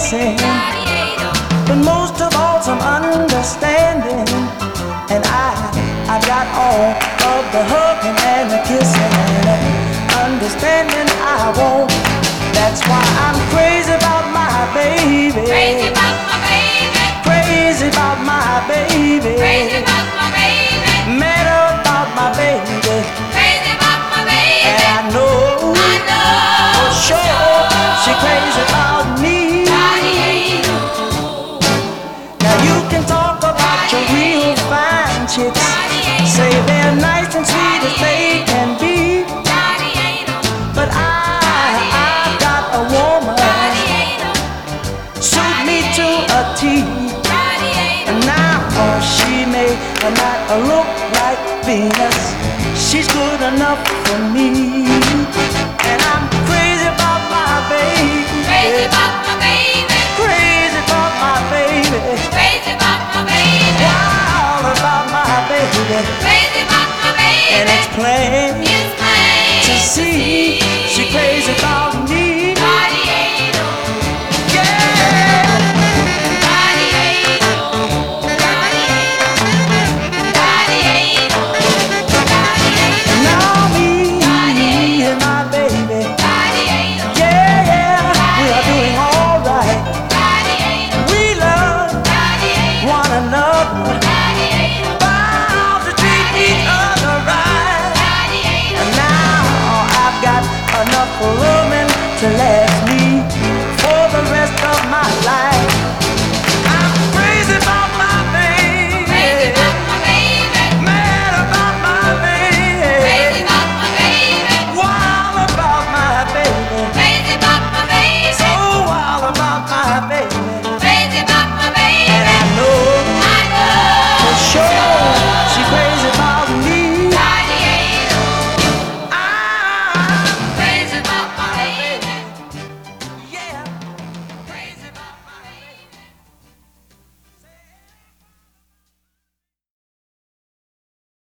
kissing, but most of all some understanding. And I got all of the hugging and the kissing and understanding I want. That's why I'm crazy about my baby. Crazy about my baby. Crazy about my baby. Crazy about my baby. Mad about my baby. Crazy about my baby. And I know for sure she crazy about me. Now you can talk about your real fine chicks, say they're nice and sweet as they can be, but I got a woman suit me to a T. And now she may not look like Venus, she's good enough for me. And I'm crazy about my baby. Crazy about my baby. Crazy about my baby. Crazy about my baby. Wild about my baby. Crazy about my baby. And it's plain It's plain to see she crazy about me.